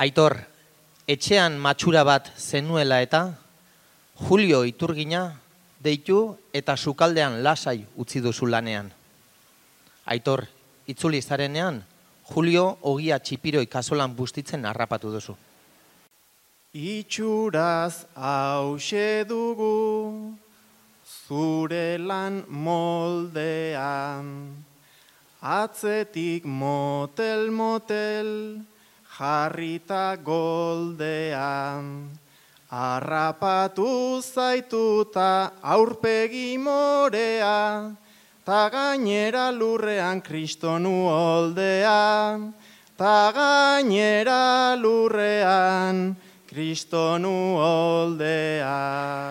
Aitor, etxean matxura bat zenuela eta Julio Iturgina deitu eta sukaldean lasai utzi duzu lanean. Aitor, itzuli zarenean, Julio ogia txipiroi kasolan bustitzen harrapatu duzu. Itxuraz hause dugu, zure lan moldean, atzetik motel, jarrita goldean, harrapatu zaituta aurpegi morea, ta gainera lurrean kristonu oldea, ta gainera lurrean kristonu oldea.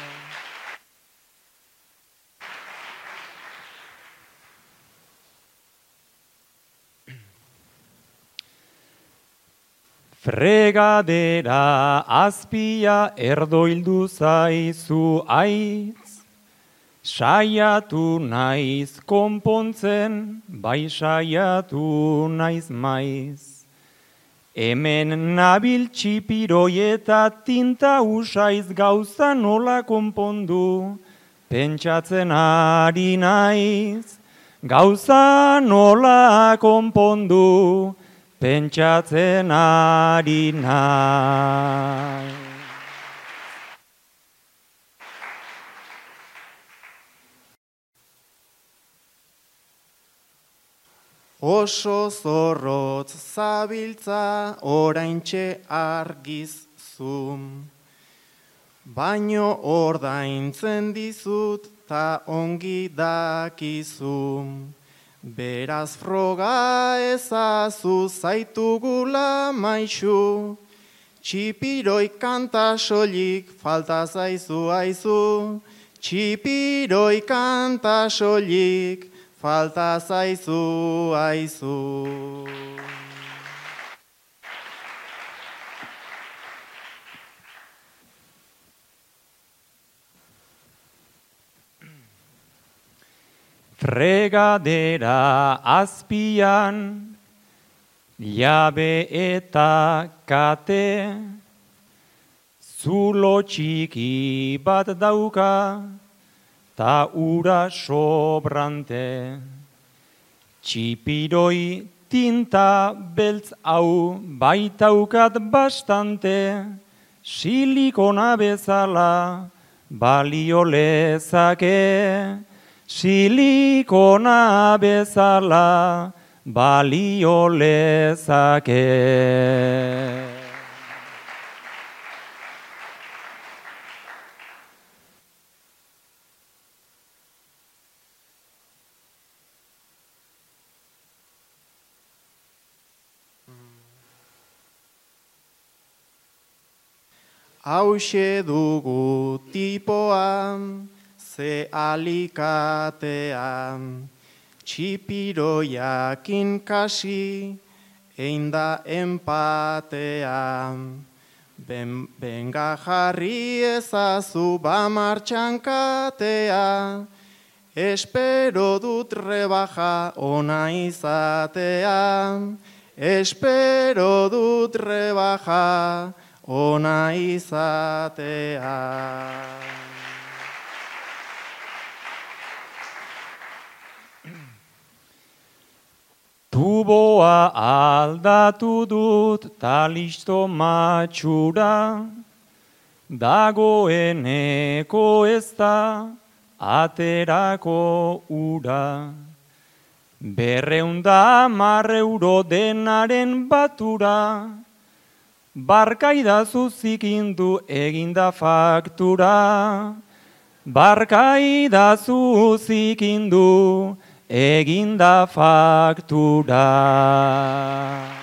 Fregadera azpia erdoildu zaizu aitz, saiatu naiz konpontzen, bai saiatu naiz maiz. Hemen nabil txipiroi eta tinta usaiz gauza nola konpondu, pentsatzen ari naiz, gauza nola konpondu, pentsatzen ari naiz. Oso zorrotz zabiltza oraintxe argiz zum, baino ordaintzen dizut ta ongi dakizum. Beraz froga ezazu zaitugula maixu, txipiroi kanta soilik falta zaizu aizu, txipiroi kanta soilik falta zaizu aizu. Fregadera azpian, jabe eta kate, zulo txiki bat dauka, ta ura sobrante. Txipiroi tinta beltz hau baitaukat bastante, silikona bezala balio lezake, silikona bezala balio lezake. Hauxe dugu tipoa, ze alikatea, txipiroiakin kasi, einda empatea. Benga jarri ezazu ba martxan katea, espero dut rebaja ona izatea, espero dut rebaja ona izatea. Tuboa aldatu dut ta listo matxura, dagoeneko ez da aterako ura. 210 euro denaren batura, barkaidazu zikindu eginda faktura, barkaidazu zikindu eginda faktura.